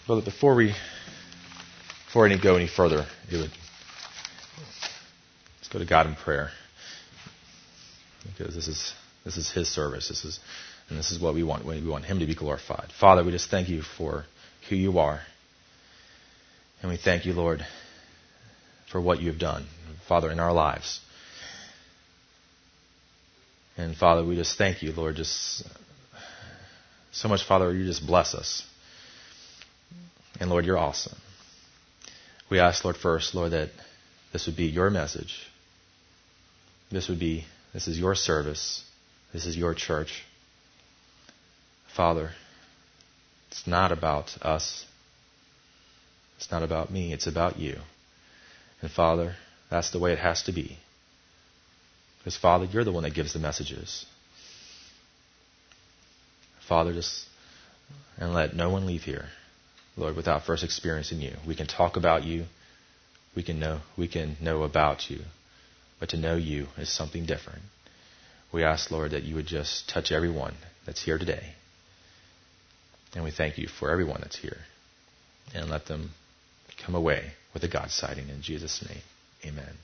Brother, before we go any further, let's go to God in prayer, because this is His service. This is what we want. We want Him to be glorified. Father, we just thank You for who You are, and we thank You, Lord, for what You have done, Father, in our lives. And Father, we just thank You, Lord, just so much, Father. You just bless us. And Lord, You're awesome. We ask, Lord, first, Lord, that this would be Your message. This is Your service. This is Your church. Father, it's not about us. It's not about me. It's about You. And Father, that's the way it has to be. Because Father, You're the one that gives the messages. Father, and let no one leave here, Lord, without first experiencing You. We can talk about You. We can know about You. But to know You is something different. We ask, Lord, that You would just touch everyone that's here today. And we thank You for everyone that's here. And let them come away with a God sighting. In Jesus' name, amen.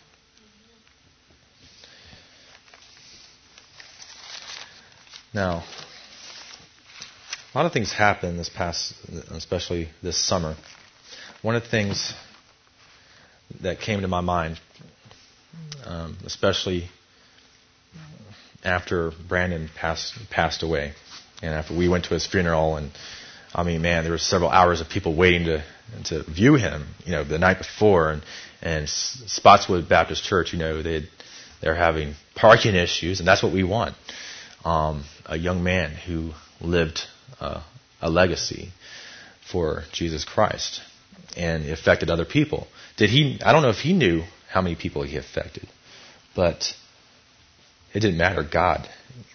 Now, a lot of things happened especially this summer. One of the things that came to my mind, especially after Brandon passed away, and after we went to his funeral, and I mean, man, there were several hours of people waiting to view him, the night before, and Spotswood Baptist Church, they're having parking issues, and that's what we want. A young man who lived a legacy for Jesus Christ and affected other people. I don't know if he knew how many people he affected, but it didn't matter. God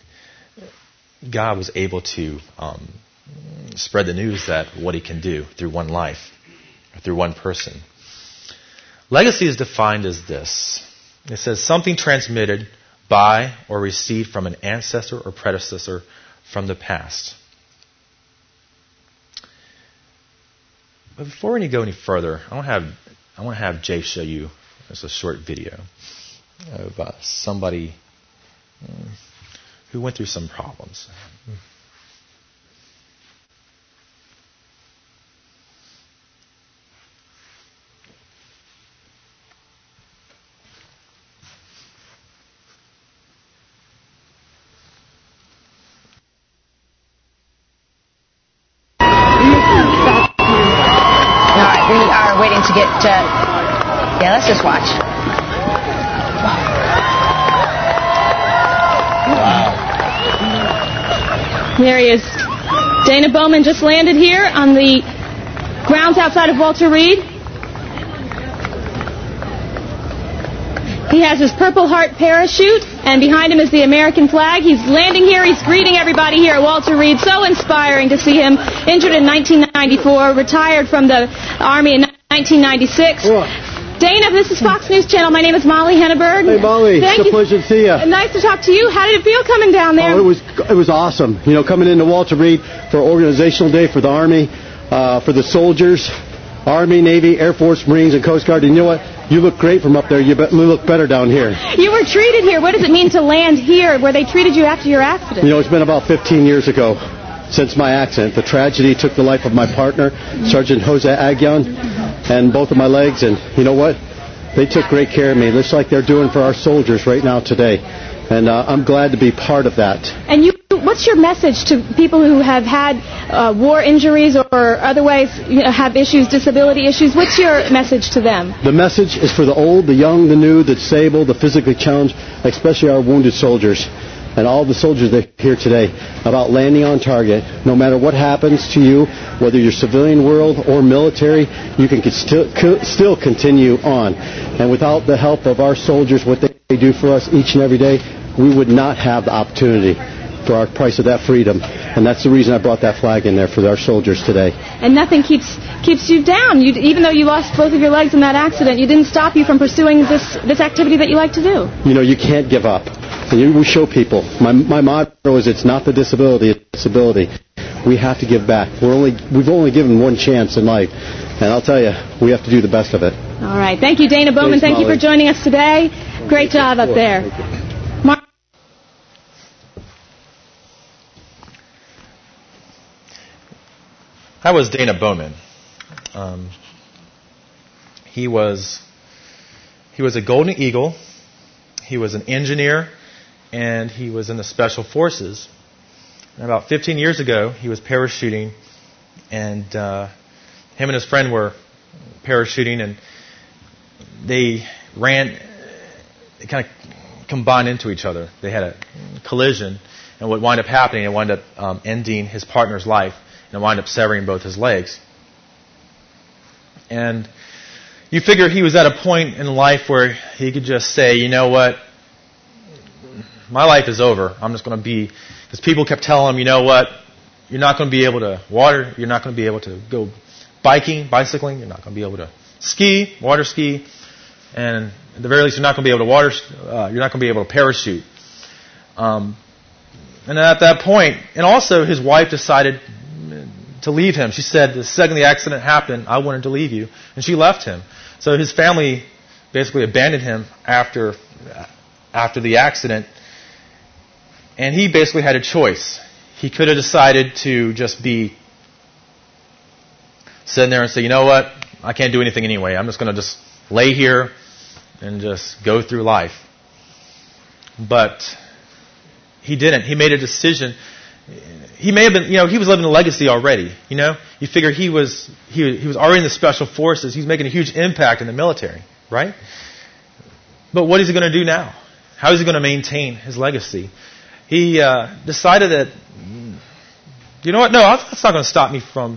was able to spread the news that what He can do through one life, through one person. Legacy is defined as this. It says something transmitted by or received from an ancestor or predecessor from the past. But before we go any further, I want to have Jay show you just a short video of somebody who went through some problems. To get, let's just watch. Wow. There he is. Dana Bowman just landed here on the grounds outside of Walter Reed. He has his Purple Heart parachute, and behind him is the American flag. He's landing here. He's greeting everybody here at Walter Reed. So inspiring to see him. Injured in 1994, retired from the Army in 1996. Dana, this is Fox News Channel. My name is Molly Henneberg. Hey, Molly. It's a pleasure to see you. Nice to talk to you. How did it feel coming down there? Oh, it was awesome. Coming into Walter Reed for Organizational Day for the Army, for the soldiers, Army, Navy, Air Force, Marines, and Coast Guard. And you know what? You look great from up there. You look better down here. You were treated here. What does it mean to land here where they treated you after your accident? It's been about 15 years ago since my accident. The tragedy took the life of my partner, Sergeant Jose Aguian, and both of my legs. And you know what? They took great care of me, just like they're doing for our soldiers right now today. And I'm glad to be part of that. And what's your message to people who have had war injuries or otherwise have issues, disability issues? What's your message to them? The message is for the old, the young, the new, the disabled, the physically challenged, especially our wounded soldiers. And all the soldiers that are here today, about landing on target. No matter what happens to you, whether you're civilian world or military, you can still continue on. And without the help of our soldiers, what they do for us each and every day, we would not have the opportunity for our price of that freedom. And that's the reason I brought that flag in there for our soldiers today. And nothing keeps you down. Even though you lost both of your legs in that accident, you didn't stop you from pursuing this activity that you like to do. You can't give up. And we show people. My motto is it's not the disability, it's ability. We have to give back. We've only given one chance in life. And I'll tell you, we have to do the best of it. All right. Thank you, Dana Bowman. Thank you for joining us today. Great job up there. That was Dana Bowman. He was a Golden Eagle. He was an engineer, and he was in the Special Forces. And about 15 years ago, he was parachuting, and him and his friend were parachuting, and they kind of combined into each other. They had a collision, and what wound up happening, it wound up ending his partner's life, and it wound up severing both his legs. And you figure he was at a point in life where he could just say, you know what, my life is over. I'm just going to be, because people kept telling him, you know what, you're not going to be able to water, you're not going to be able to go bicycling, you're not going to be able to ski, water ski, and at the very least, you're not going to be able to you're not going to be able to parachute. And at that point, and also his wife decided to leave him. She said, the second the accident happened, I wanted to leave you. And she left him. So his family basically abandoned him after the accident. And he basically had a choice. He could have decided to just be sitting there and say, you know what, I can't do anything anyway. I'm just going to just lay here and just go through life. But he didn't. He made a decision. He may have been, he was living a legacy already. You figure he was already in the Special Forces. He's making a huge impact in the military, right? But what is he going to do now? How is he going to maintain his legacy? He decided that, you know what? No, that's not going to stop me from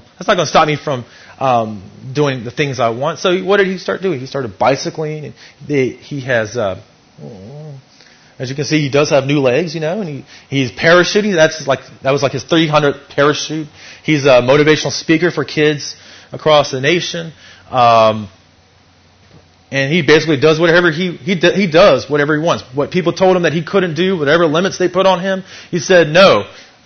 doing the things I want. So what did he start doing? He started bicycling. He has. As you can see, he does have new legs, and he's parachuting. That was like his 300th parachute. He's a motivational speaker for kids across the nation, and he basically does whatever he does whatever he wants. What people told him that he couldn't do, whatever limits they put on him, he said, "No,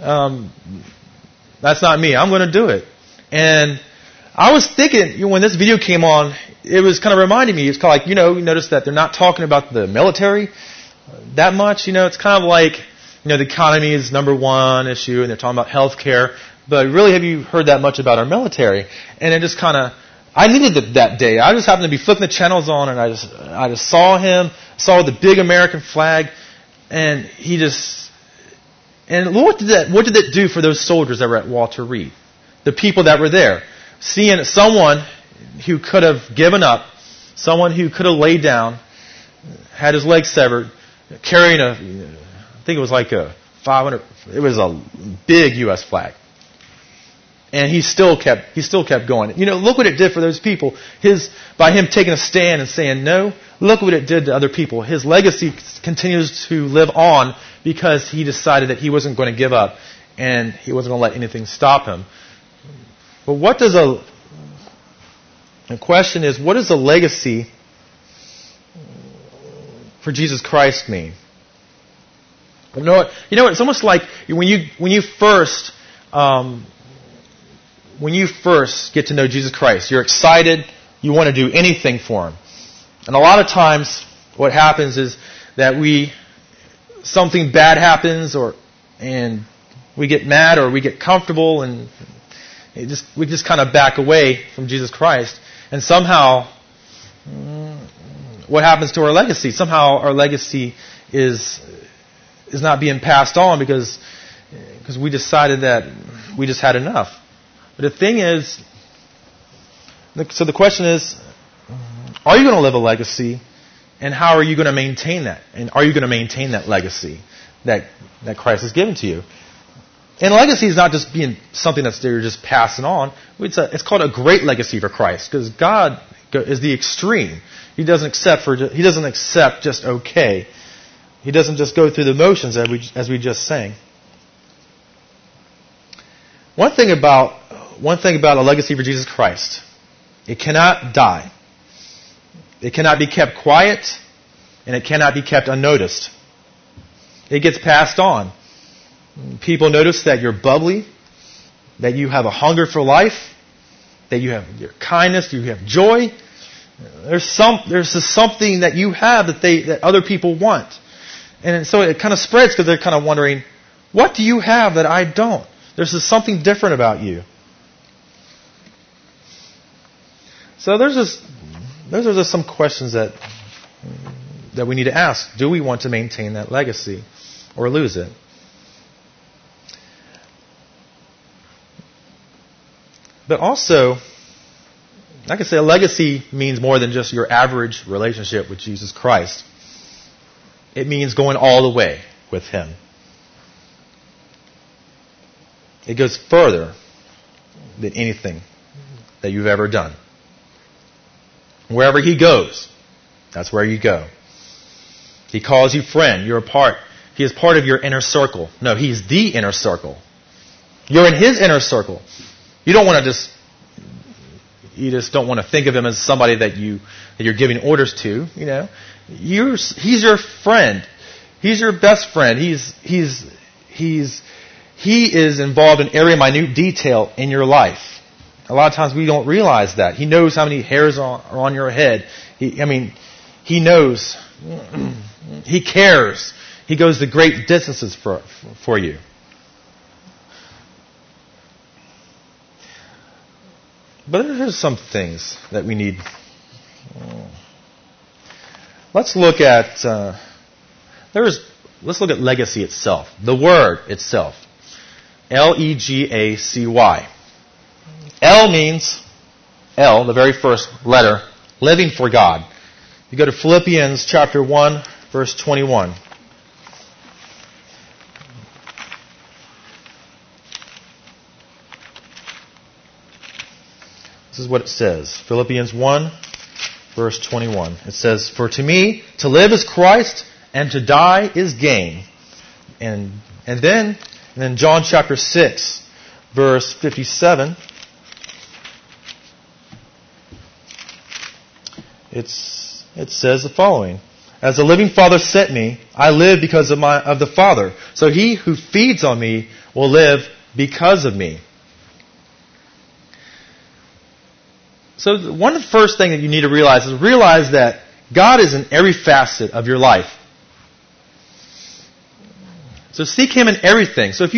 that's not me. I'm going to do it." And I was thinking, when this video came on, it was kind of reminding me. It's kind of like, you notice that they're not talking about the military that much. It's kind of like, the economy is number one issue, and they're talking about health care. But really, have you heard that much about our military? And it just kind of, I needed it that day. I just happened to be flicking the channels on, and I just saw him, saw the big American flag, and and what did that do for those soldiers that were at Walter Reed? The people that were there. Seeing someone who could have given up, someone who could have laid down, had his legs severed, carrying I think it was like a 500, it was a big U.S. flag. And he still kept going. Look what it did for those people. By him taking a stand and saying no, look what it did to other people. His legacy continues to live on because he decided that he wasn't going to give up and he wasn't going to let anything stop him. But the question is, what does a legacy for Jesus Christ mean? You know what? It's almost like when you first get to know Jesus Christ, you're excited, you want to do anything for Him. And a lot of times what happens is that something bad happens and we get mad or we get comfortable and we just kind of back away from Jesus Christ. And somehow, what happens to our legacy? Somehow our legacy is not being passed on because we decided that we just had enough. But the thing is, so the question is, are you going to live a legacy, and how are you going to maintain that? And are you going to maintain that legacy that Christ has given to you? And legacy is not just being something that's you're just passing on. It's called a great legacy for Christ, because God is the extreme. He doesn't accept just okay. He doesn't just go through the motions as we just sang. One thing about a legacy for Jesus Christ, it cannot die. It cannot be kept quiet, and it cannot be kept unnoticed. It gets passed on. People notice that you're bubbly, that you have a hunger for life, that you have your kindness, you have joy. There's just something that you have that other people want. And so it kind of spreads because they're kind of wondering, what do you have that I don't? There's just something different about you. So those are just some questions that we need to ask. Do we want to maintain that legacy or lose it? But also, like I say, a legacy means more than just your average relationship with Jesus Christ. It means going all the way with Him. It goes further than anything that you've ever done. Wherever He goes, that's where you go. He calls you friend. He is part of your inner circle. No, He's the inner circle. You're in His inner circle. You just don't want to think of Him as somebody that you're giving orders to. He's your friend. He's your best friend. He is involved in every minute detail in your life. A lot of times we don't realize that. He knows how many hairs are on your head. He knows. He cares. He goes to great distances for you. But there's some things that we need. Let's look at legacy itself. The word itself. Legacy. L means, the very first letter, living for God. You go to Philippians chapter 1, verse 21. This is what it says. Philippians 1, verse 21. It says, "For to me, to live is Christ, and to die is gain." And then John chapter 6, verse 57. It says the following: "As the living Father sent me, I live because of the Father. So he who feeds on me will live because of me." So one of the first things that you need to realize that God is in every facet of your life. So seek Him in everything. So if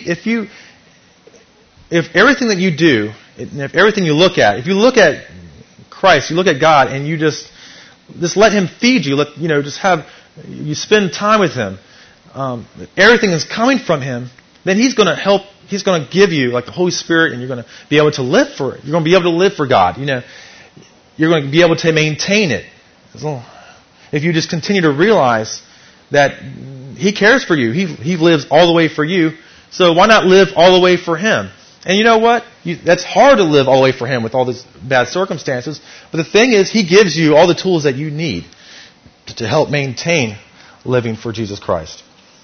everything that you do, if everything you look at, if you look at Christ, you look at God, and you just let Him feed you. You spend time with Him. Everything is coming from Him. Then He's going to help. He's going to give you, like the Holy Spirit, and you're going to be able to live for it. You're going to be able to live for God. You're going to be able to maintain it. If you just continue to realize that He cares for you, He lives all the way for you. So why not live all the way for Him? And you know what? That's hard to live all the way for Him with all these bad circumstances. But the thing is, He gives you all the tools that you need to help maintain living for Jesus Christ.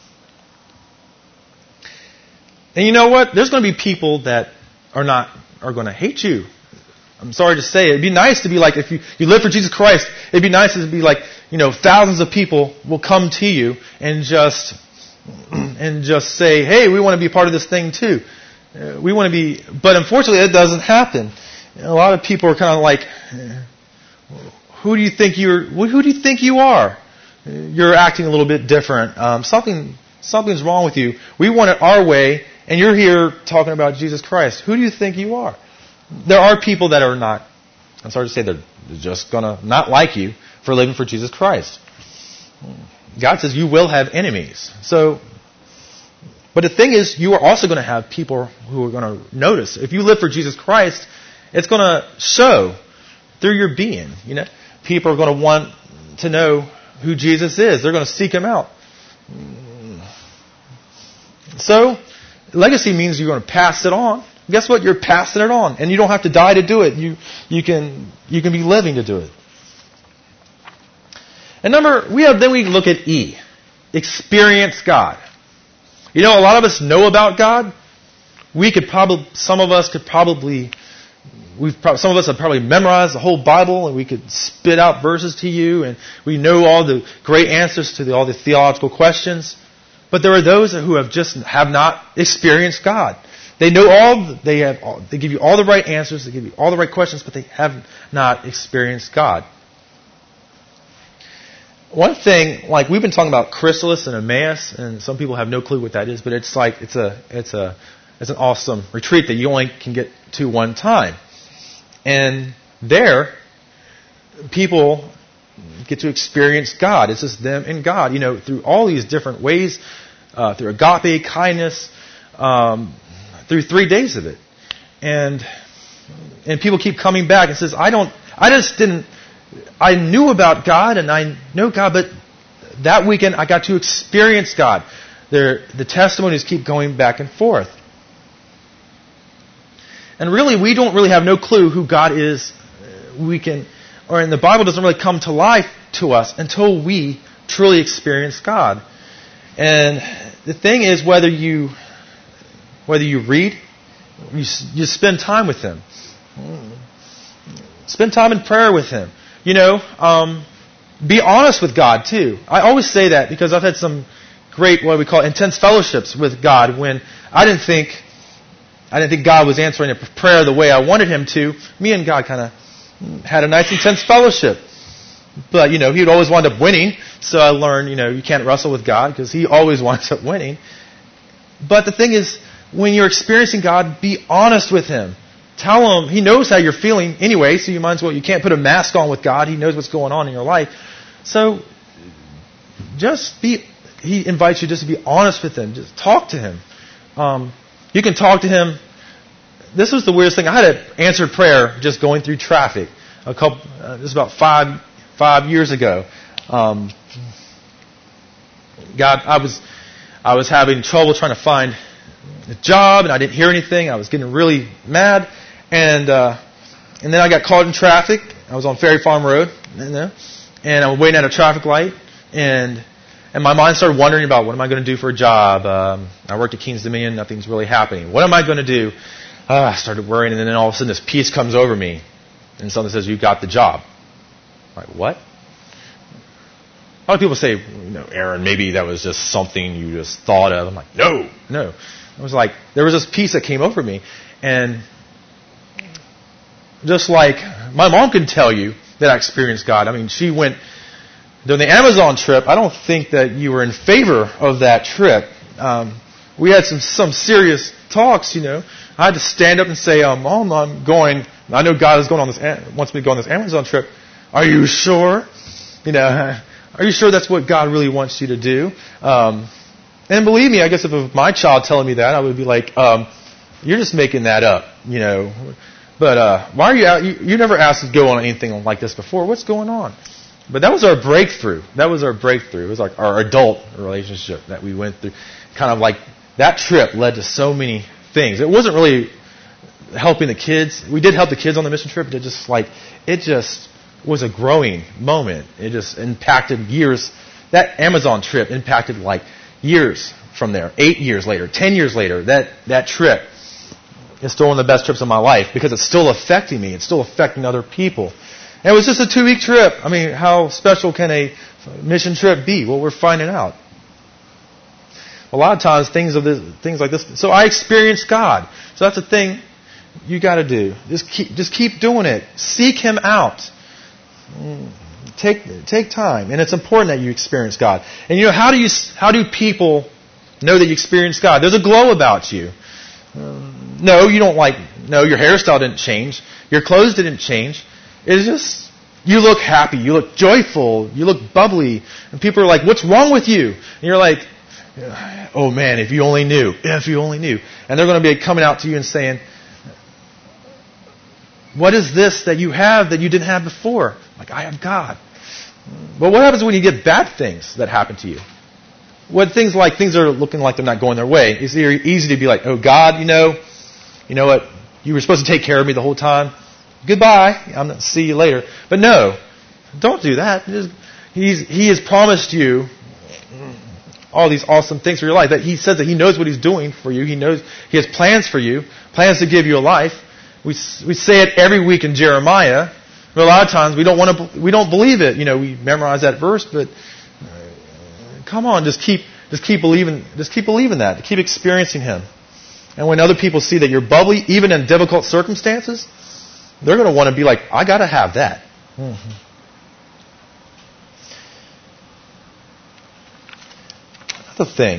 And you know what? There's going to be people that are going to hate you. I'm sorry to say it. It'd be nice to be like, if you live for Jesus Christ, it'd be nice to be like, thousands of people will come to you and just say, "Hey, we want to be part of this thing too. We want to be," but unfortunately it doesn't happen. A lot of people are kind of like, who do you think you are? You're acting a little bit different. Something's wrong with you. We want it our way, and you're here talking about Jesus Christ. Who do you think you are? There are people that are not, I'm sorry to say, they're just going to not like you for living for Jesus Christ. God says you will have enemies. But the thing is, you are also going to have people who are going to notice. If you live for Jesus Christ, it's going to show through your being. People are going to want to know who Jesus is. They're going to seek Him out. So, legacy means you're going to pass it on. Guess what? You're passing it on, and you don't have to die to do it. You can be living to do it. And we look at E, experience God. A lot of us know about God. Some of us have probably memorized the whole Bible, and we could spit out verses to you, and we know all the great answers to all the theological questions. But there are those who have not experienced God. They know they give you all the right answers, they give you all the right questions, but they have not experienced God. One thing, like we've been talking about chrysalis and Emmaus, and some people have no clue what that is, but it's an awesome retreat that you only can get to one time. And there, people get to experience God. It's just them and God, through all these different ways, through agape, kindness, through 3 days of it. And people keep coming back and says, I knew about God and I know God, but that weekend I got to experience God. The testimonies keep going back and forth. And really, we don't really have no clue who God is. And the Bible doesn't really come to life to us until we truly experience God. And the thing is, whether you read, you spend time with Him. Spend time in prayer with Him. Be honest with God too. I always say that because I've had some great, what we call intense fellowships with God when I didn't think God was answering a prayer the way I wanted Him to. Me and God kind of had a nice intense fellowship. But, He'd always wind up winning. So I learned, you can't wrestle with God because He always winds up winning. But the thing is, when you're experiencing God, be honest with Him. Tell Him, He knows how you're feeling anyway, so you can't put a mask on with God. He knows what's going on in your life. So, He invites you just to be honest with Him. Just talk to Him. You can talk to Him. This was the weirdest thing. I had an answered prayer just going through traffic. This was about five years ago. God, I was having trouble trying to find a job, and I didn't hear anything. I was getting really mad, and then I got caught in traffic. I was on Ferry Farm Road, and I was waiting at a traffic light, and my mind started wondering about what am I going to do for a job. I worked at King's Dominion. Nothing's really happening. What am I going to do? I started worrying, and then all of a sudden this peace comes over me, and something says, "You got the job." I'm like, what? A lot of people say, Aaron, maybe that was just something you just thought of. I'm like, no. It was like, there was this peace that came over me. And just like my mom can tell you that I experienced God. I mean, she went during the Amazon trip. I don't think that you were in favor of that trip. We had some serious talks, I had to stand up and say, Mom, I'm going. I know God is wants me to go on this Amazon trip. Are you sure? Are you sure that's what God really wants you to do? And believe me, I guess if it was my child telling me that, I would be like, you're just making that up, But why are you out? You never asked to go on anything like this before. What's going on? But that was our breakthrough. It was like our adult relationship that we went through. Kind of like that trip led to so many things. It wasn't really helping the kids. We did help the kids on the mission trip, but it just was a growing moment. It just impacted years. That Amazon trip impacted years from there. 8 years later, 10 years later, that trip is still one of the best trips of my life because it's still affecting me. It's still affecting other people. And it was just a 2-week trip. I mean, how special can a mission trip be? Well, we're finding out. A lot of times, things like this. So I experienced God. So that's the thing you got to do. Just keep doing it. Seek Him out. Take time, and it's important that you experience God. And how do people know that you experience God? There's a glow about you. No, you don't No, your hairstyle didn't change. Your clothes didn't change. It's just you look happy. You look joyful. You look bubbly. And people are like, "What's wrong with you?" And you're like, "Oh man, if you only knew. If you only knew." And they're going to be coming out to you and saying, "What is this that you have that you didn't have before?" Like, I have God. But what happens when you get bad things that happen to you? When things are looking like they're not going their way, it's easy to be like, "Oh God, you know what? You were supposed to take care of me the whole time. Goodbye. I'm going to see you later." But no, don't do that. He has promised you all these awesome things for your life. That He says that He knows what He's doing for you. He knows He has plans for you, plans to give you a life. We say it every week in Jeremiah. But a lot of times we don't believe it. We memorize that verse, but come on, just keep believing that. Keep experiencing Him. And when other people see that you're bubbly, even in difficult circumstances, they're going to want to be like, I got to have that. Mm-hmm. Another thing.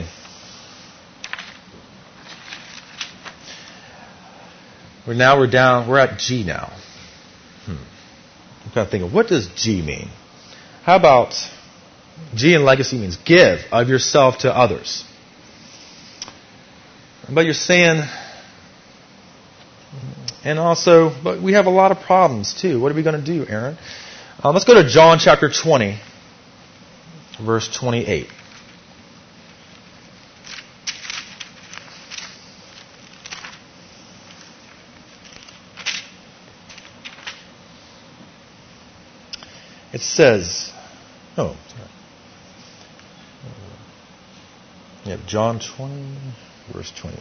We're at G now. I'm kind of thinking, what does G mean? How about G in legacy means give of yourself to others. But you're saying, and also, but we have a lot of problems too. What are we going to do, Aaron? Let's go to John chapter 20, verse 28. It says, John 20, verse 28.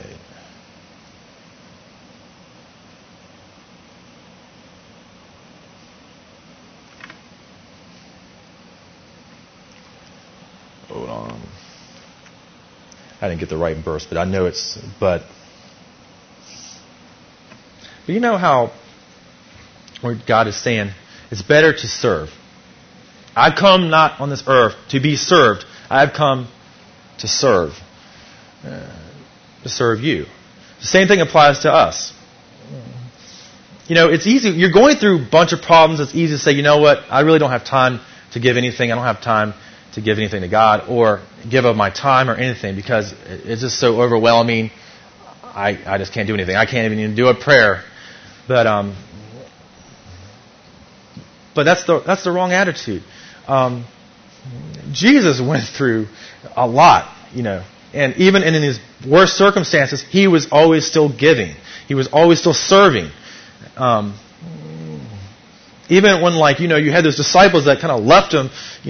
Hold on. I didn't get the right verse, but I know but you know how where God is saying, it's better to serve. I've come not on this earth to be served. I've come to serve. To serve you. The same thing applies to us. It's easy. You're going through a bunch of problems. It's easy to say, you know what? I really don't have time to give anything. I don't have time to give anything to God or give of my time or anything because it's just so overwhelming. I just can't do anything. I can't even do a prayer. But that's the wrong attitude. Jesus went through a lot, and even in his worst circumstances, he was always still giving. He was always still serving. Even when, you had those disciples that kind of left him,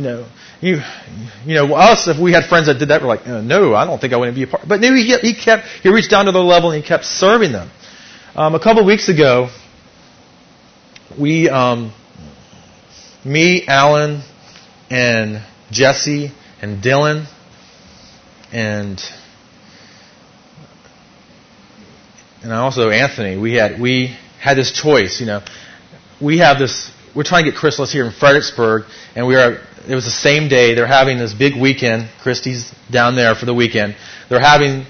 us, if we had friends that did that, we're like, no, I don't think I want to be a part. But maybe he reached down to their level and he kept serving them. A couple of weeks ago, me, Alan, and Jesse, and Dylan, and also Anthony, we had this choice, we're trying to get Chrysalis here in Fredericksburg, and it was the same day, they're having this big weekend, Christy's down there for the weekend, they're having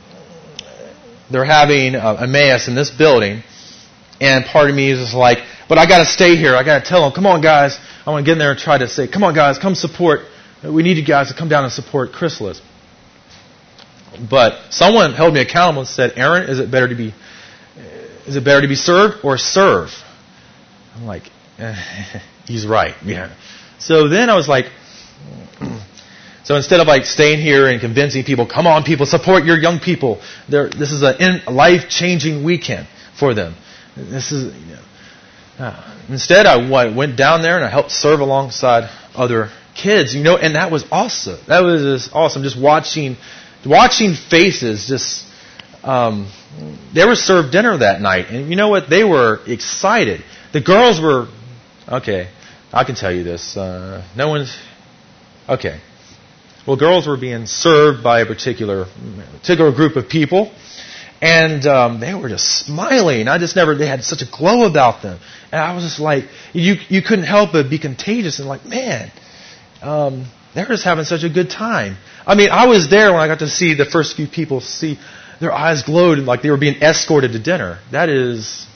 Emmaus in this building, and part of me is just like, but I got to stay here. I got to tell them, come on, guys. I want to get in there and try to say, come on, guys, come support. We need you guys to come down and support Chrysalis. But someone held me accountable and said, Aaron, is it better to be served or serve? I'm like, he's right. Yeah. So then I was like, so instead of staying here and convincing people, come on, people, support your young people. This is a life-changing weekend for them. This is, instead, I went down there and I helped serve alongside other kids, and that was awesome. That was just awesome. Just watching faces. Just they were served dinner that night, and you know what? They were excited. The girls were okay. I can tell you this. No one's okay. Well, girls were being served by a particular group of people. And they were just smiling. They had such a glow about them. And I was just like, you couldn't help but be contagious and like, man, they're just having such a good time. I mean, I was there when I got to see the first few people see their eyes glowed like they were being escorted to dinner. That is,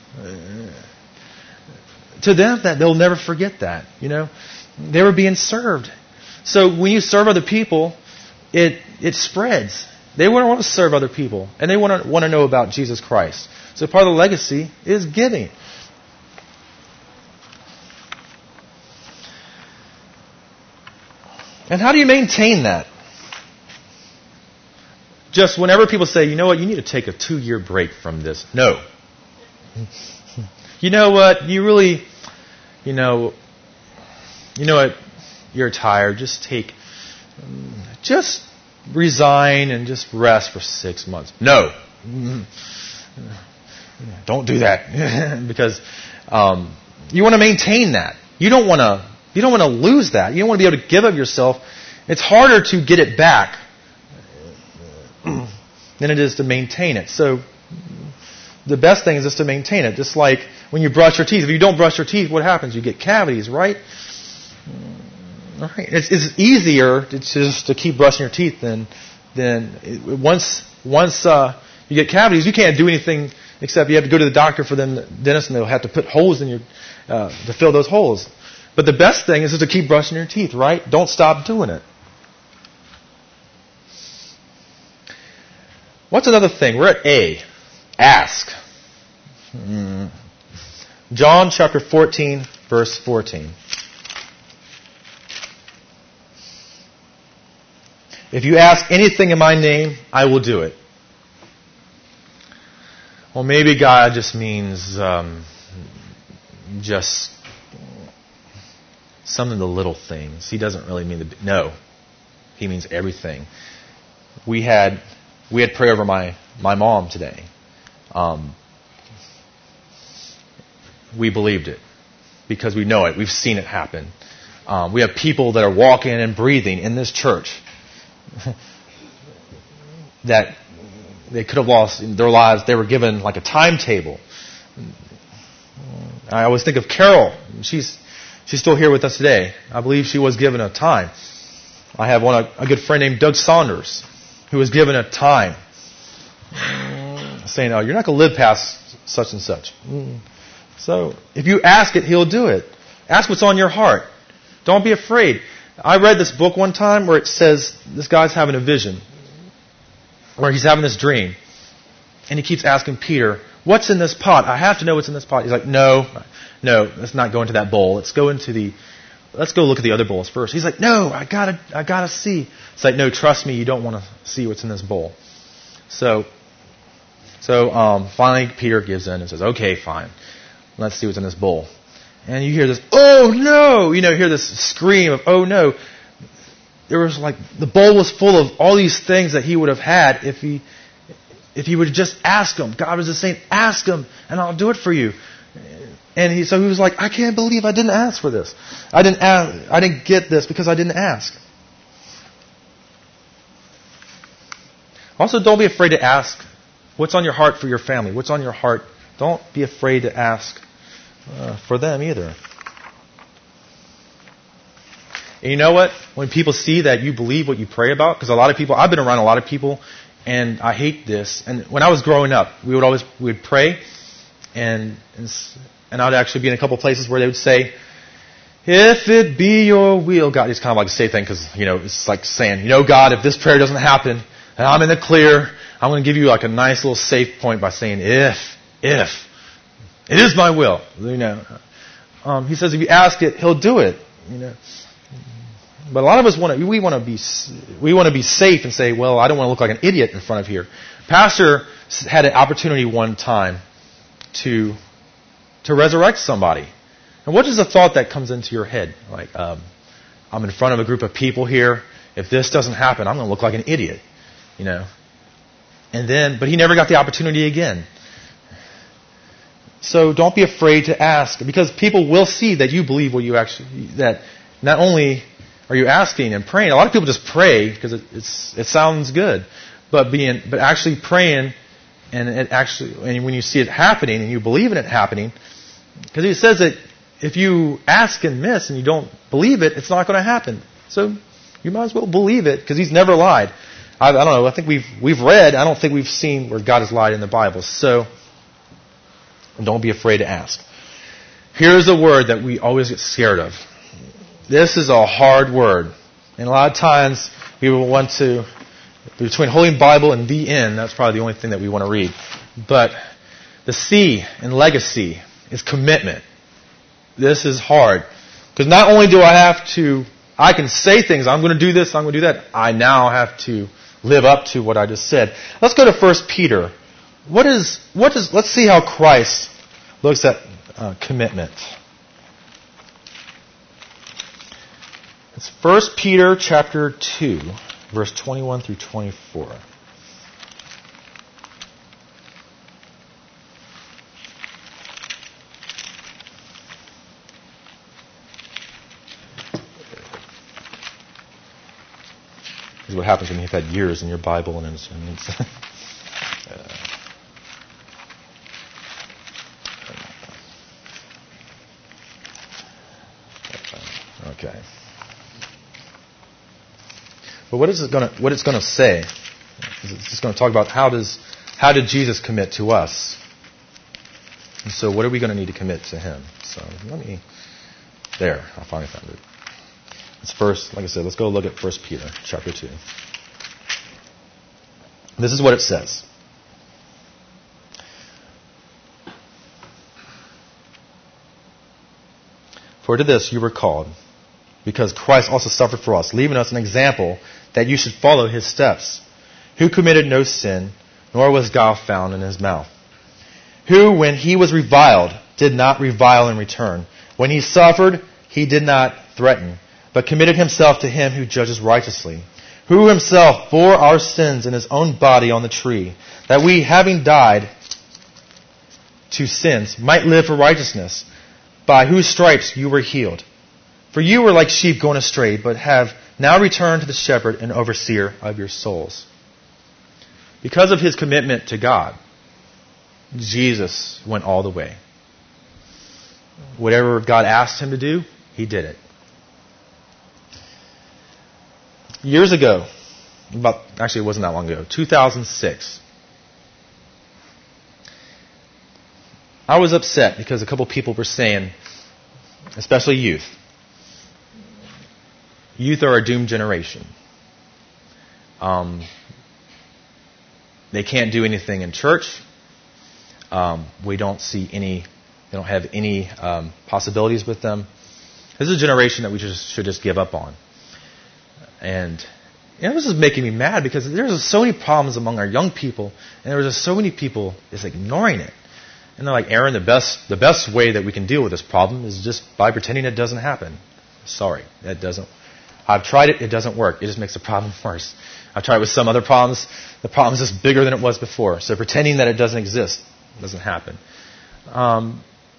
to them, that they'll never forget that, They were being served. So when you serve other people, it spreads. They want to serve other people, and they want to know about Jesus Christ. So part of the legacy is giving. And how do you maintain that? Just whenever people say, you know what, you need to take a 2-year break from this. No. You know what, you really, you know what, you're tired. Just resign and just rest for 6 months. No. Don't do that. Because you want to maintain that. You don't want to lose that. You don't want to be able to give of yourself. It's harder to get it back than it is to maintain it. So the best thing is just to maintain it. Just like when you brush your teeth. If you don't brush your teeth, what happens? You get cavities, right? Right. It's easier to keep brushing your teeth than once you get cavities, you can't do anything except you have to go to the doctor for them, the dentist, and they'll have to put holes in your to fill those holes. But the best thing is just to keep brushing your teeth, right? Don't stop doing it. What's another thing? We're at A. Ask. John chapter 14, verse 14. If you ask anything in my name, I will do it. Well, maybe God just means just some of the little things. He doesn't really mean no. He means everything. We had prayer over my mom today. We believed it because we know it. We've seen it happen. We have people that are walking and breathing in this church that they could have lost their lives. They were given like a timetable. I always think of Carol. She's still here with us today. I believe she was given a time. I have a good friend named Doug Saunders who was given a time saying, "Oh, you're not going to live past such and such." So if you ask it, He'll do it. Ask what's on your heart. Don't be afraid. I read this book one time where it says this guy's having a vision, or he's having this dream, and he keeps asking Peter, "What's in this pot? I have to know what's in this pot." He's like, No, let's not go into that bowl. Let's go look at the other bowls first. He's like, "No, I gotta see." It's like, "No, trust me, you don't want to see what's in this bowl." So finally Peter gives in and says, "Okay, fine. Let's see what's in this bowl." And you hear this, "Oh no!" You hear this scream of, "Oh no!" There was the bowl was full of all these things that he would have had if he would just ask him. God was just saying, "Ask him, and I'll do it for you." And he was like, "I can't believe I didn't ask for this. I didn't get this because I didn't ask." Also, don't be afraid to ask what's on your heart for your family. What's on your heart? Don't be afraid to ask for them either. And you know what? When people see that you believe what you pray about, because I've been around a lot of people, and I hate this. And when I was growing up, we would pray, and I'd actually be in a couple places where they would say, "If it be your will, God." It's kind of like a safe thing because, it's like saying, "God, if this prayer doesn't happen, and I'm in the clear, I'm going to give you like a nice little safe point by saying, if it is my will." He says if you ask it, He'll do it. But a lot of us want to be safe and say, "Well, I don't want to look like an idiot in front of here." Pastor had an opportunity one time to resurrect somebody. And what is the thought that comes into your head? Like, I'm in front of a group of people here. If this doesn't happen, I'm going to look like an idiot. But he never got the opportunity again. So don't be afraid to ask, because people will see that you believe that not only are you asking and praying. A lot of people just pray because it sounds good, but actually praying and when you see it happening and you believe in it happening, because He says that if you ask and miss and you don't believe it, it's not going to happen. So you might as well believe it, because He's never lied. I don't know. I think we've read. I don't think we've seen where God has lied in the Bible. So don't be afraid to ask. Here's a word that we always get scared of. This is a hard word. And a lot of times we will want to, between Holy Bible and the end, that's probably the only thing that we want to read. But the C in legacy is commitment. This is hard. Because not only do I can say things, I'm going to do this, I'm going to do that. I now have to live up to what I just said. Let's go to 1 Peter. Let's see how Christ looks at commitment. It's 1 Peter chapter 2, verse 21 through 24. This is what happens when you've had years in your Bible and it's Okay. But what it's going to say is it's just going to talk about how did Jesus commit to us? And so what are we going to need to commit to him? So there, I finally found it. It's first, like I said, let's go look at 1 Peter chapter 2. This is what it says. For to this you were called, because Christ also suffered for us, leaving us an example that you should follow his steps, who committed no sin, nor was guile found in his mouth, who, when he was reviled, did not revile in return. When he suffered, he did not threaten, but committed himself to him who judges righteously, who himself bore our sins in his own body on the tree, that we, having died to sins, might live for righteousness, by whose stripes you were healed. For you were like sheep going astray, but have now returned to the shepherd and overseer of your souls. Because of his commitment to God, Jesus went all the way. Whatever God asked him to do, he did it. Years ago, it wasn't that long ago, 2006, I was upset because a couple people were saying, especially youth are a doomed generation. They can't do anything in church. We don't have any possibilities with them. This is a generation that we should just give up on. And it was just making me mad because there's so many problems among our young people, and there was just so many people just ignoring it. And they're like, Aaron, the best way that we can deal with this problem is just by pretending it doesn't happen. Sorry, that doesn't. I've tried it. It doesn't work. It just makes the problem worse. I've tried it with some other problems. The problem is just bigger than it was before. So pretending that it doesn't exist doesn't happen. But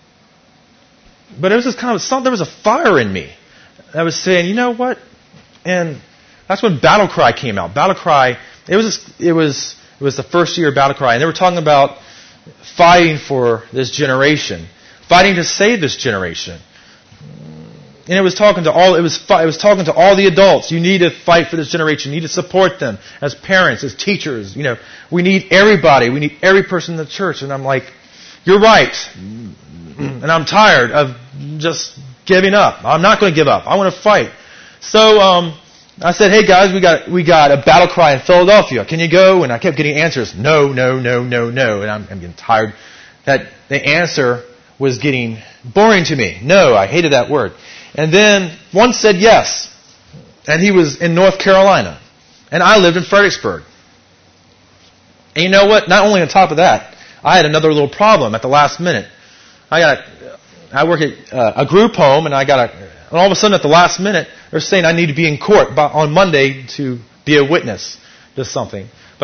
it was just kind of there was a fire in me that was saying, you know what? And that's when Battle Cry came out. Battle Cry. It was the first year of Battle Cry, and they were talking about fighting for this generation, fighting to save this generation. And it was talking to all the adults. You need to fight for this generation. You need to support them as parents, as teachers. You know, we need everybody. We need every person in the church. And I'm like, you're right. And I'm tired of just giving up. I'm not going to give up. I want to fight. So I said, hey guys, we got a battle cry in Philadelphia. Can you go? And I kept getting answers. No. And I'm getting tired. That the answer was getting boring to me. No, I hated that word. And then one said yes. And he was in North Carolina. And I lived in Fredericksburg. And you know what? Not only on top of that, I had another little problem at the last minute. I work at a group home, and all of a sudden at the last minute, they're saying I need to be in court on Monday to be a witness to something. But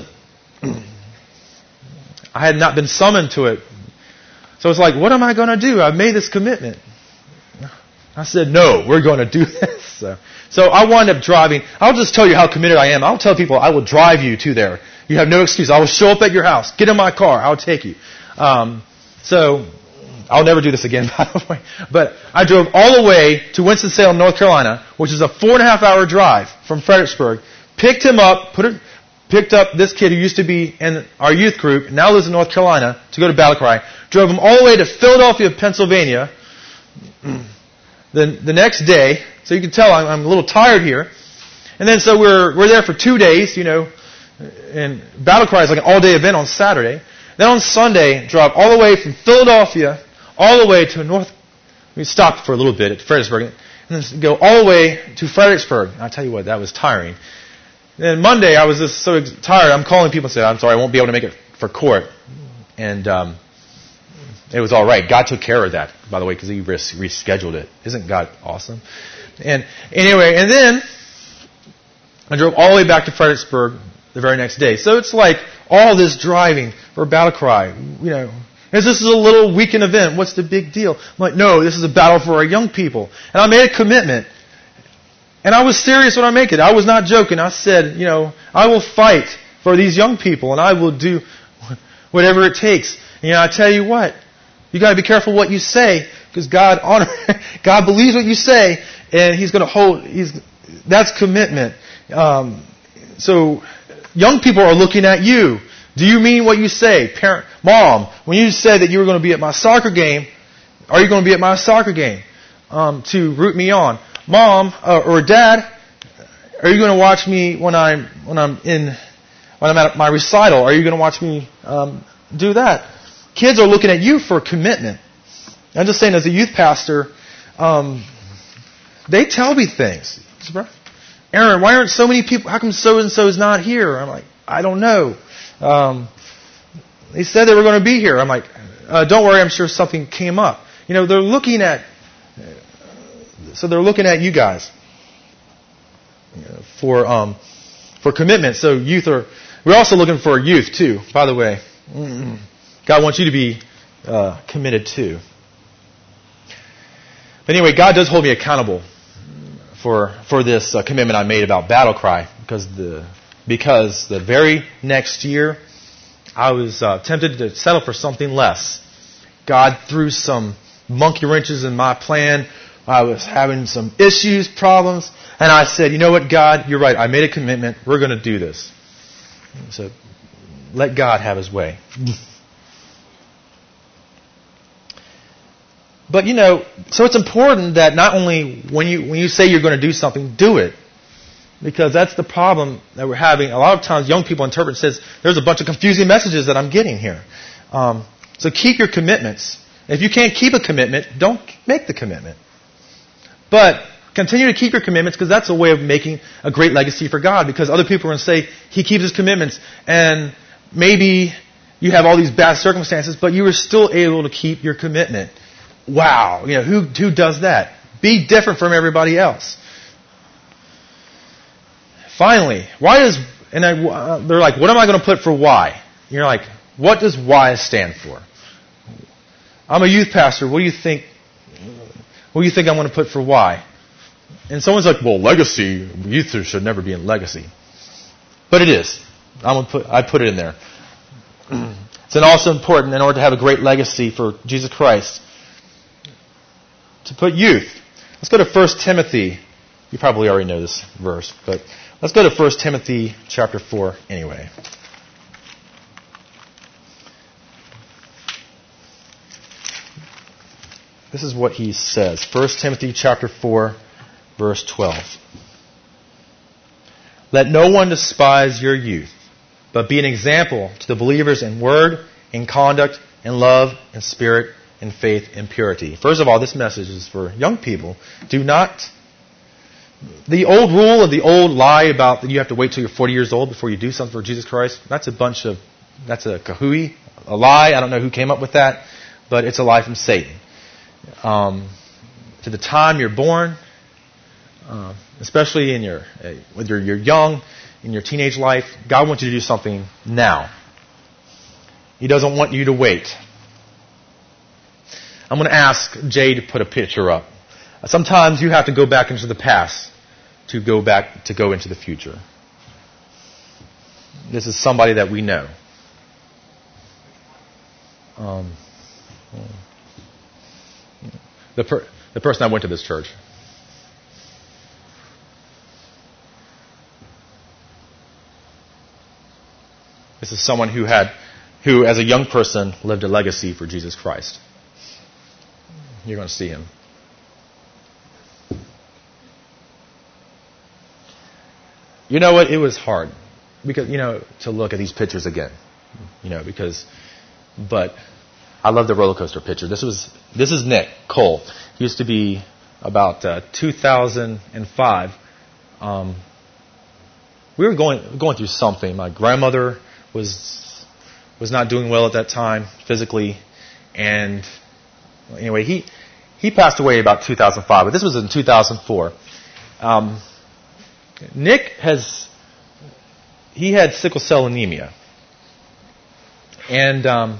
I had not been summoned to it. So it's like, what am I going to do? I've made this commitment. I said, no, we're going to do this. So I wound up driving. I'll just tell you how committed I am. I'll tell people I will drive you to there. You have no excuse. I will show up at your house. Get in my car. I'll take you. So I'll never do this again, by the way. But I drove all the way to Winston-Salem, North Carolina, which is a 4.5-hour drive from Fredericksburg. Picked him up, picked up this kid who used to be in our youth group, now lives in North Carolina, to go to Battle Cry. Drove him all the way to Philadelphia, Pennsylvania. The next day, so you can tell I'm a little tired here. And then so we're there for 2 days, and Battle Cry is like an all-day event on Saturday. Then on Sunday, drove all the way from Philadelphia all the way to we stopped for a little bit at Fredericksburg, and then go all the way to Fredericksburg. And I'll tell you what, that was tiring. And then Monday, I was just so tired, I'm calling people and saying, I'm sorry, I won't be able to make it for court. And it was all right. God took care of that, by the way, because He rescheduled it. Isn't God awesome? And anyway, and then I drove all the way back to Fredericksburg the very next day. So it's like all this driving for Battle Cry, This is a little weekend event. What's the big deal? I'm like, no, this is a battle for our young people. And I made a commitment. And I was serious when I make it. I was not joking. I said, I will fight for these young people, and I will do whatever it takes. And I tell you what, you got to be careful what you say, because God believes what you say, and He's going to hold. That's commitment. So young people are looking at you. Do you mean what you say? Parent, Mom, when you said that you were going to be at my soccer game, are you going to be at my soccer game to root me on? Mom or Dad, are you going to watch me when I'm at my recital? Are you going to watch me do that? Kids are looking at you for commitment. I'm just saying, as a youth pastor, they tell me things. Aaron, why aren't so many people? How come so and so is not here? I'm like, I don't know. They said they were going to be here. I'm like, don't worry, I'm sure something came up. You know, they're looking at you guys for commitment. So we're also looking for youth too, by the way. God wants you to be committed too. But anyway, God does hold me accountable for this commitment I made about Battle Cry, because the very next year I was tempted to settle for something less. God threw some monkey wrenches in my plan. I was having some issues, problems, and I said, you know what, God, you're right. I made a commitment. We're going to do this. So let God have His way. But so it's important that not only when you say you're going to do something, do it. Because that's the problem that we're having. A lot of times young people interpret and says, there's a bunch of confusing messages that I'm getting here. So keep your commitments. If you can't keep a commitment, don't make the commitment. But continue to keep your commitments, because that's a way of making a great legacy for God. Because other people are going to say, He keeps His commitments. And maybe you have all these bad circumstances, but you were still able to keep your commitment. Wow. Who does that? Be different from everybody else. Finally, they're like, what am I going to put for why? You're like, what does why stand for? I'm a youth pastor. What do you think I'm going to put for why? And someone's like, well, legacy, youth should never be in legacy. But it is. I put it in there. It's also important, in order to have a great legacy for Jesus Christ, to put youth. Let's go to 1 Timothy. You probably already know this verse, but let's go to 1 Timothy chapter 4 anyway. This is what he says. 1 Timothy chapter 4, verse 12. Let no one despise your youth, but be an example to the believers in word, in conduct, in love, in spirit, in faith, in purity. First of all, this message is for young people. Do not... The old rule of the old lie about that you have to wait till you're 40 years old before you do something for Jesus Christ, that's a kahooey, a lie. I don't know who came up with that, but it's a lie from Satan. To the time you're born, especially whether you're young, in your teenage life, God wants you to do something now. He doesn't want you to wait. I'm going to ask Jay to put a picture up. Sometimes you have to go back into the past to go into the future. This is somebody that we know. The person I went to this church. This is someone who as a young person, lived a legacy for Jesus Christ. You're going to see him. You know what? It was hard because to look at these pictures again. But I love the roller coaster picture. This is Nick Cole. He used to be about 2005. We were going through something. My grandmother was not doing well at that time physically, and anyway, he passed away about 2005. But this was in 2004. Nick had sickle cell anemia, and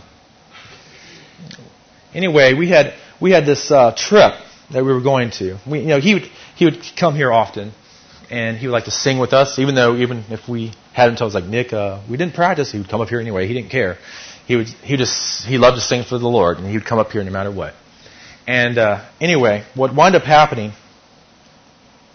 anyway, we had this trip that we were going to. He would come here often, and he would like to sing with us. Even if we had him tell us like, Nick, we didn't practice, he would come up here anyway. He didn't care. He loved to sing for the Lord, and he would come up here no matter what. And anyway, what wound up happening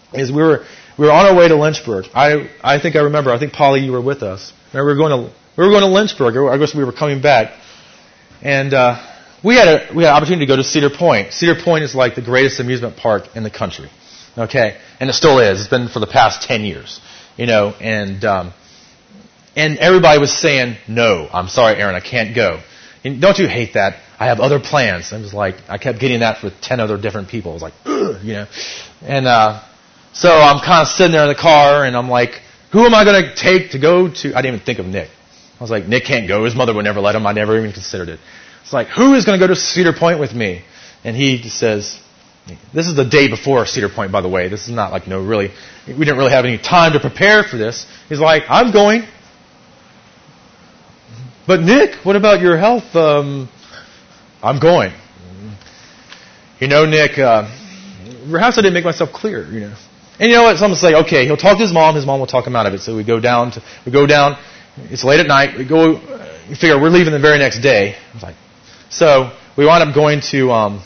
is we were on our way to Lynchburg. I think I remember. I think Polly, you were with us. Remember, we were going to Lynchburg. I guess we were coming back, and we had an opportunity to go to Cedar Point. Cedar Point is like the greatest amusement park in the country. Okay, and it still is. It's been for the past 10 years. And everybody was saying, "No, I'm sorry, Aaron, I can't go." And don't you hate that? I have other plans. I kept getting that for 10 other different people. I was like, ugh, And so I'm kind of sitting there in the car, and I'm like, who am I going to take to go to? I didn't even think of Nick. I was like, Nick can't go. His mother would never let him. I never even considered it. It's like, who is going to go to Cedar Point with me? And he says, this is the day before Cedar Point, by the way. This is not like, really, we didn't really have any time to prepare for this. He's like, I'm going. But Nick, what about your health? I'm going. Nick, perhaps I didn't make myself clear, And you know what? Someone say, okay, he'll talk to his mom will talk him out of it. So we go down, it's late at night, you figure we're leaving the very next day. So we wound up going to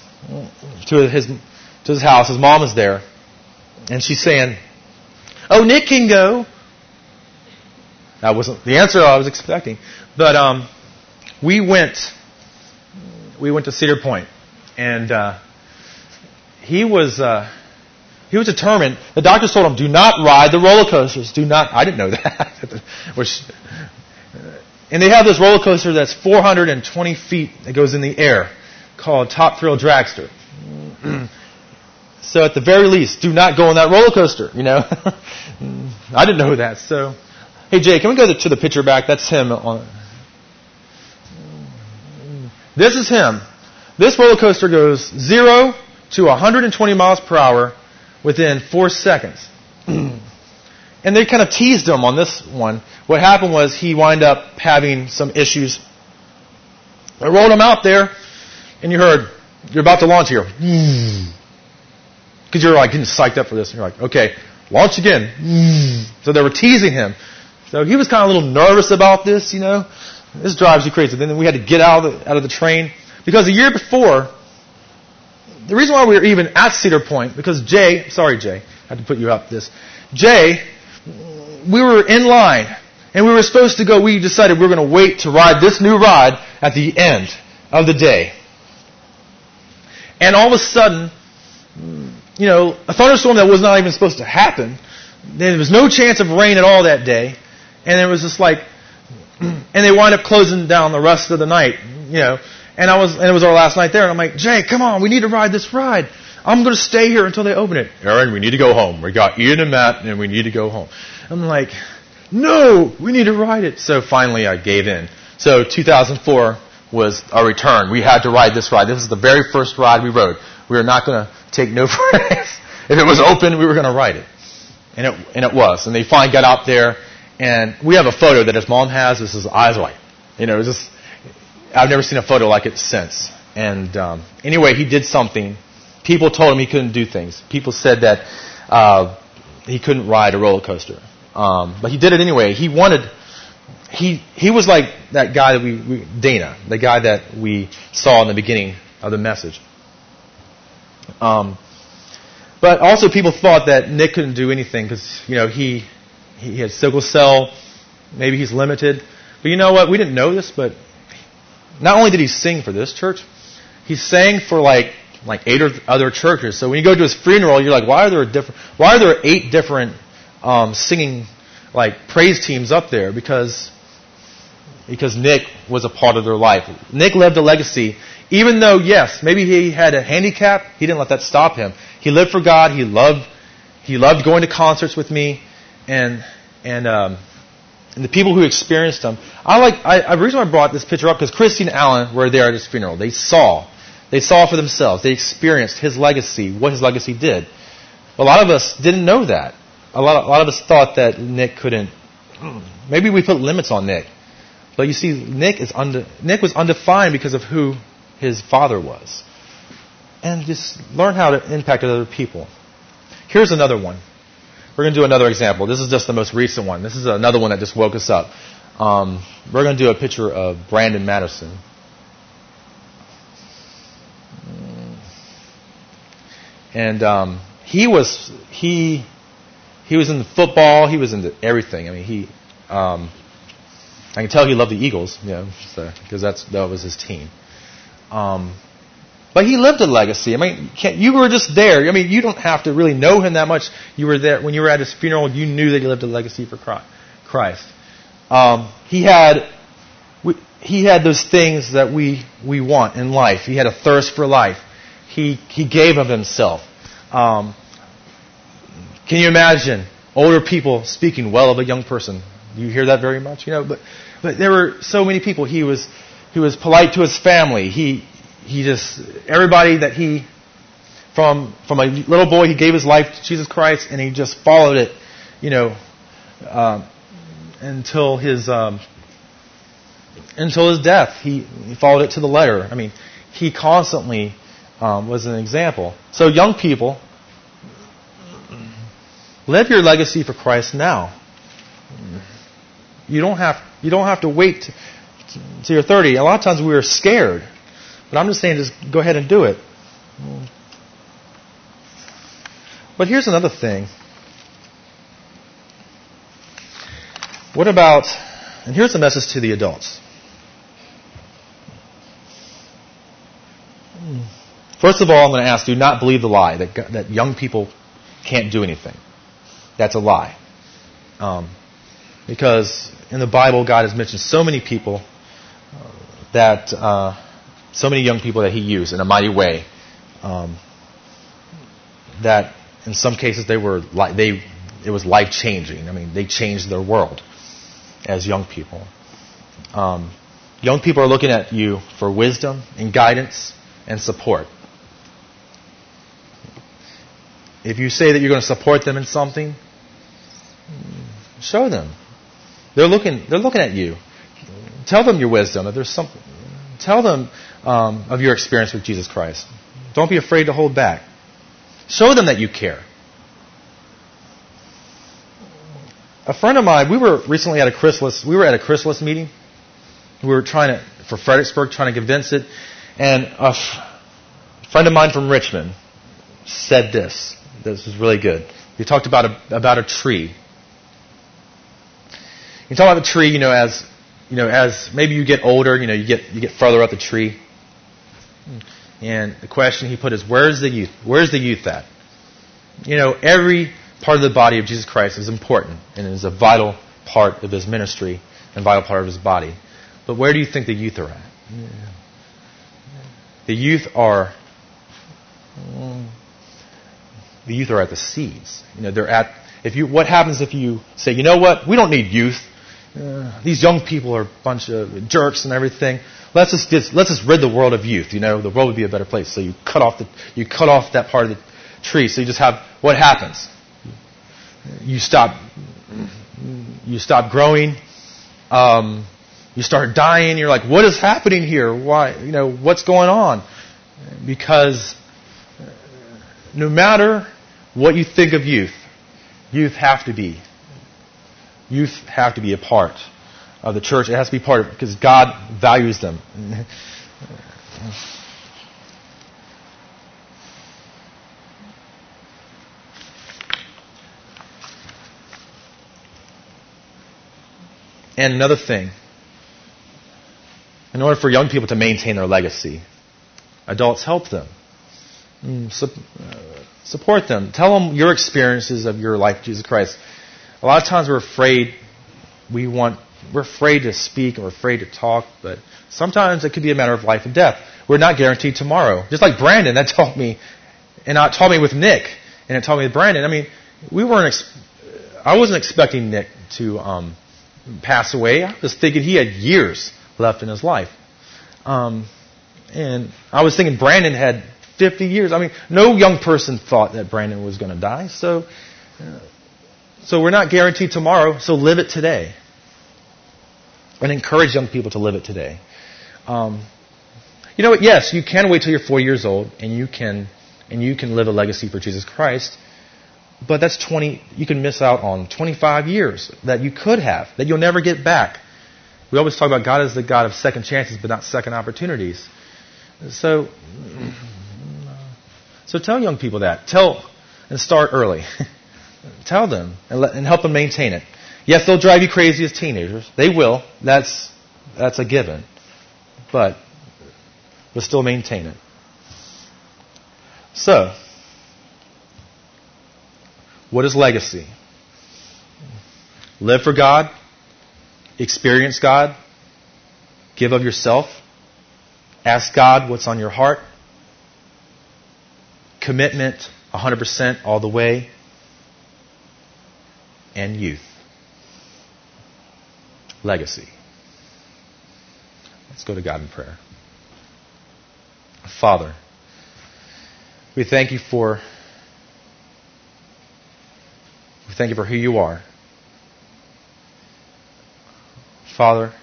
his house. His mom is there. And she's saying, oh, Nick can go. That wasn't the answer I was expecting. But we went to Cedar Point, and he was determined. The doctors told him, do not ride the roller coasters. Do not. I didn't know that. And they have this roller coaster that's 420 feet that goes in the air called Top Thrill Dragster. So at the very least, do not go on that roller coaster, I didn't know that. So, hey, Jay, can we go to the picture back? That's him. This is him. This roller coaster goes 0 to 120 miles per hour within 4 seconds. And they kind of teased him on this one. What happened was he wound up having some issues. I rolled him out there, and you heard, you're about to launch here. Because you're like getting psyched up for this. And you're like, okay, launch again. So they were teasing him. So he was kind of a little nervous about this, This drives you crazy. Then we had to get out of the train. Because the year before, the reason why we were even at Cedar Point, because Jay, I had to put you up this. Jay, we were in line, and we were supposed to go, we decided we were going to wait to ride this new ride at the end of the day. And all of a sudden, a thunderstorm that was not even supposed to happen, there was no chance of rain at all that day, and it was just like, and they wound up closing down the rest of the night, and it was our last night there, and I'm like, Jay, come on, we need to ride this ride. I'm going to stay here until they open it. Aaron, we need to go home. We got Ian and Matt, and we need to go home. I'm like, no, we need to ride it. So finally I gave in. So 2004 was our return. We had to ride this ride. This is the very first ride we rode. We were not going to take no for it. If it was open, we were going to ride it. And it was. And they finally got out there, and we have a photo that his mom has. This is eyes wide. I've never seen a photo like it since. And anyway, he did something. People told him he couldn't do things. People said that he couldn't ride a roller coaster. But he did it anyway. He was like that guy that Dana, the guy that we saw in the beginning of the message. But also people thought that Nick couldn't do anything because, he had sickle cell. Maybe he's limited. But you know what? We didn't know this, but not only did he sing for this church, he sang for like 8 other churches. So when you go to his funeral, you're like, why are there 8 different singing praise teams up there? Because Nick was a part of their life. Nick lived a legacy. Even though, yes, maybe he had a handicap, he didn't let that stop him. He lived for God. He loved going to concerts with me, and the people who experienced him. The reason I brought this picture up because Christy and Alan were there at his funeral. They saw for themselves. They experienced his legacy, what his legacy did. A lot of us didn't know that. A lot of us thought that Nick couldn't. Maybe we put limits on Nick, but you see, Nick was undefined because of who his father was, and just learn how to impact other people. Here's another one. We're going to do another example. This is just the most recent one. This is another one that just woke us up. We're going to do a picture of Brandon Madison. And he was into football. He was into everything. I mean, I can tell he loved the Eagles, because that was his team. But he lived a legacy. I mean, you were just there. I mean, you don't have to really know him that much. You were there when you were at his funeral. You knew that he lived a legacy for Christ. He had those things that we want in life. He had a thirst for life. He gave of himself. Can you imagine older people speaking well of a young person? Do you hear that very much? But there were so many people. He was polite to his family. He just, everybody that from a little boy, he gave his life to Jesus Christ, and he just followed it, until his death. He followed it to the letter. I mean, he constantly was an example. So young people, live your legacy for Christ now. You don't have to wait till you're 30. A lot of times we are scared. But I'm just saying, just go ahead and do it. But here's another thing. What about, and here's the message to the adults. First of all, I'm going to ask, do not believe the lie that young people can't do anything. That's a lie. Because in the Bible, God has mentioned so many people so many young people that He used in a mighty way. That in some cases it was life changing. I mean, they changed their world as young people. Young people are looking at you for wisdom and guidance and support. If you say that you're going to support them in something, show them. They're looking at you. Tell them your wisdom. If there's something, tell them of your experience with Jesus Christ. Don't be afraid to hold back. Show them that you care. A friend of mine, we were recently at a Chrysalis meeting. We were for Fredericksburg, trying to convince it. And a friend of mine from Richmond said this. This was really good. He talked about a tree. You talk about the tree, as maybe you get older, you get further up the tree. And the question he put is, where's the youth? Where's the youth at? Every part of the body of Jesus Christ is important and is a vital part of His ministry and vital part of His body. But where do you think the youth are at? The youth are at the seeds. They're at. What happens if you say, you know what? We don't need youth. These young people are a bunch of jerks and everything. Let's just rid the world of youth. The world would be a better place. So you cut off that part of the tree. So you just have, what happens? You stop growing. You start dying. You're like, what is happening here? Why? What's going on? Because no matter what you think of youth have to be a part of the church. It has to be part of it because God values them. And another thing, in order for young people to maintain their legacy, adults help them. Support them. Tell them your experiences of your life with Jesus Christ. A lot of times we're afraid. We're afraid to speak or afraid to talk, but sometimes it could be a matter of life and death. We're not guaranteed tomorrow. Just like Brandon, that taught me, and it taught me with Nick, and it taught me with Brandon. I mean, I wasn't expecting Nick to pass away. I was thinking he had years left in his life. And I was thinking Brandon had 50 years. I mean, no young person thought that Brandon was going to die. So we're not guaranteed tomorrow, so live it today. And encourage young people to live it today. You know what? Yes, you can wait till you're 4 years old, and you can live a legacy for Jesus Christ. But that's 20. You can miss out on 25 years that you could have, that you'll never get back. We always talk about God as the God of second chances, but not second opportunities. So tell young people that. and start early. Tell them and help them maintain it. Yes, they'll drive you crazy as teenagers. They will. That's a given. But still maintain it. So, what is legacy? Live for God, experience God, give of yourself, ask God what's on your heart, commitment 100% all the way, and youth. Legacy. Let's go to God in prayer. Father, we thank you for who you are. Father,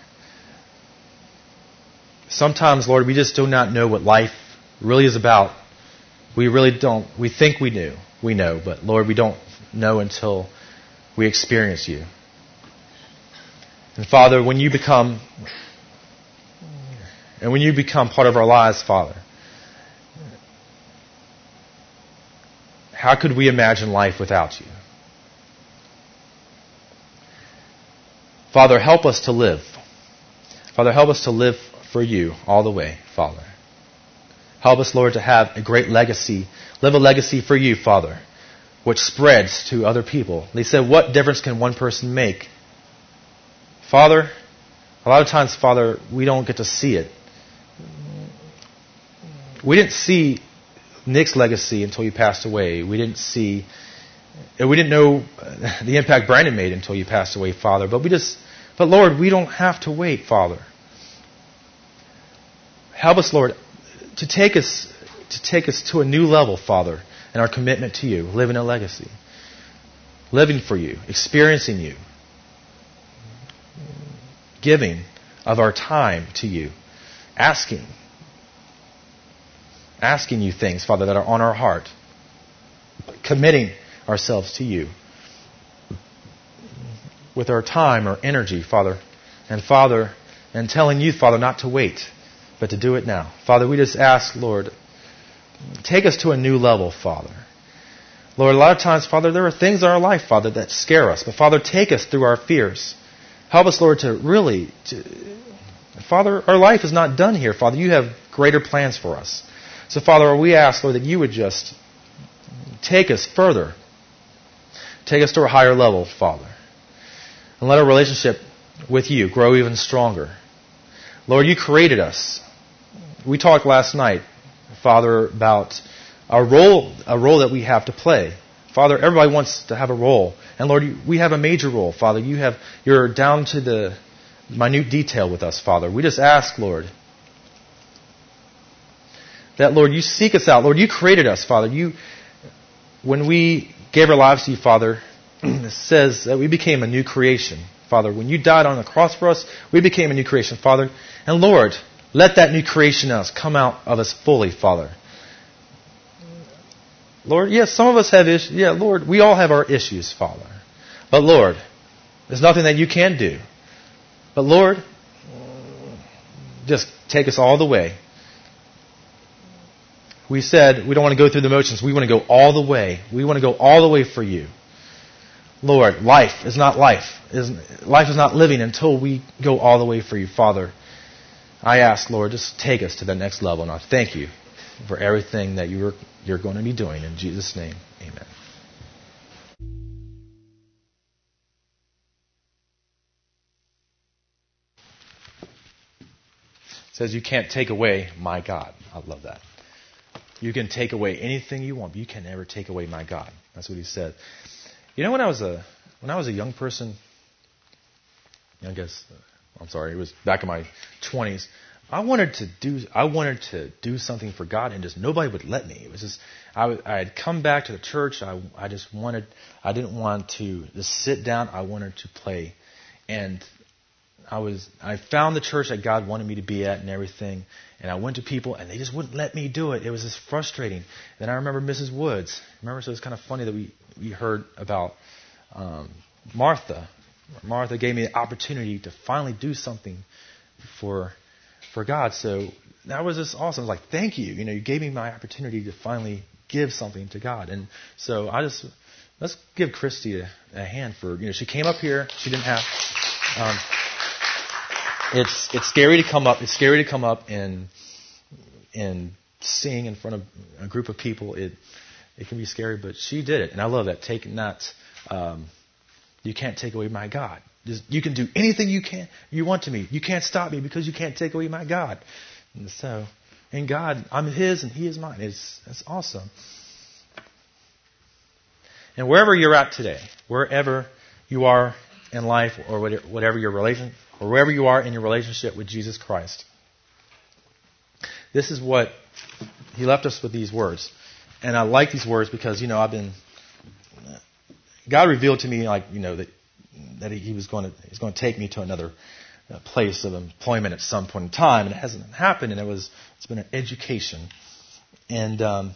sometimes, Lord, we just do not know what life really is about. We really don't. We think we do. We know, but Lord, we don't know until we experience you. And Father, when you become part of our lives, Father, how could we imagine life without you? Father, help us to live. Father, help us to live for you all the way, Father. Help us, Lord, to have a great legacy. Live a legacy for you, Father, which spreads to other people. They said, what difference can one person make? Father, a lot of times, Father, we don't get to see it. We didn't see Nick's legacy until you passed away. We didn't know the impact Brandon made until you passed away, Father. But Lord, we don't have to wait, Father. Help us, Lord, to take us to a new level, Father, in our commitment to you, living a legacy, living for you, experiencing you, giving of our time to you, asking you things, Father, that are on our heart, committing ourselves to you with our time, our energy, Father, and telling you, Father, not to wait, but to do it now. Father, we just ask, Lord, take us to a new level, Father. Lord, a lot of times, Father, there are things in our life, Father, that scare us. But, Father, take us through our fears. Help us, Lord, Father, our life is not done here, Father. You have greater plans for us. So, Father, we ask, Lord, that you would just take us further. Take us to a higher level, Father. And let our relationship with you grow even stronger. Lord, you created us. We talked last night, Father, about a role that we have to play. Father, everybody wants to have a role. And Lord, we have a major role, Father. You're down to the minute detail with us, Father. We just ask, Lord, that, Lord, you seek us out. Lord, you created us, Father. When we gave our lives to you, Father, it says that we became a new creation. Father, when you died on the cross for us, we became a new creation, Father. And Lord, let that new creation in us come out of us fully, Father. Lord, yes, some of us have issues. Yeah, Lord, we all have our issues, Father. But Lord, there's nothing that you can't do. But Lord, just take us all the way. We said we don't want to go through the motions. We want to go all the way. We want to go all the way for you. Lord, life is not life. Life is not living until we go all the way for you, Father. I ask, Lord, just take us to the next level. And I thank you for everything that you're going to be doing. In Jesus' name, amen. It says you can't take away my God. I love that. You can take away anything you want, but you can never take away my God. That's what he said. You know, when I was a young person, it was back in my 20s. I wanted to do something for God, and just nobody would let me. It was just I had come back to the church. I didn't want to just sit down. I wanted to play, and I found the church that God wanted me to be at and everything. And I went to people, and they just wouldn't let me do it. It was just frustrating. Then I remember Mrs. Woods. So it was kind of funny that we heard about Martha. Martha gave me the opportunity to finally do something for God. So that was just awesome. I was like, thank you. You gave me my opportunity to finally give something to God. And so let's give Christy a hand for, she came up here. She didn't have, it's scary to come up. It's scary to come up and sing in front of a group of people. It can be scary, but she did it. And I love that. You can't take away my God. You can do anything you want to me. You can't stop me because you can't take away my God. And God, I'm His and He is mine. It's awesome. And wherever you're at today, wherever you are in life, or whatever your relation, or wherever you are in your relationship with Jesus Christ, this is what He left us with, these words. And I like these words because God revealed to me that He was going to take me to another place of employment at some point in time, and it hasn't happened. And it's been an education, the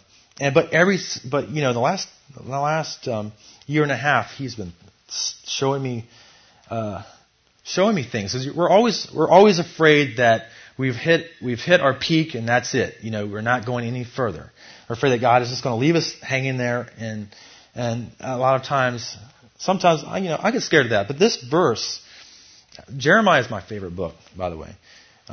last year and a half, He's been showing me things. We're always afraid that we've hit our peak and that's it. We're not going any further. We're afraid that God is just going to leave us hanging there, and a lot of times, sometimes I get scared of that. But this verse, Jeremiah is my favorite book, by the way,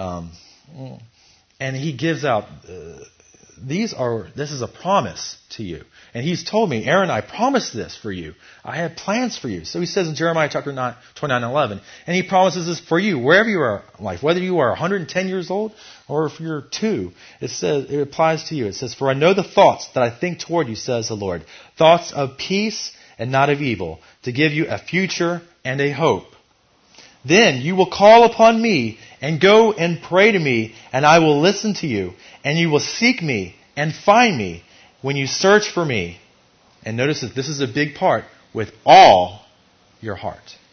and he gives out this is a promise to you. And He's told me, Aaron, I promised this for you. I have plans for you. So He says in Jeremiah chapter 29:11, and He promises this for you, wherever you are in life, whether you are 110 years old or if you're 2. It applies to you. It says, for I know the thoughts that I think toward you, says the Lord, thoughts of peace and not of evil, to give you a future and a hope. Then you will call upon me and go and pray to me, and I will listen to you, and you will seek me and find me when you search for me. And notice that this is a big part, with all your heart.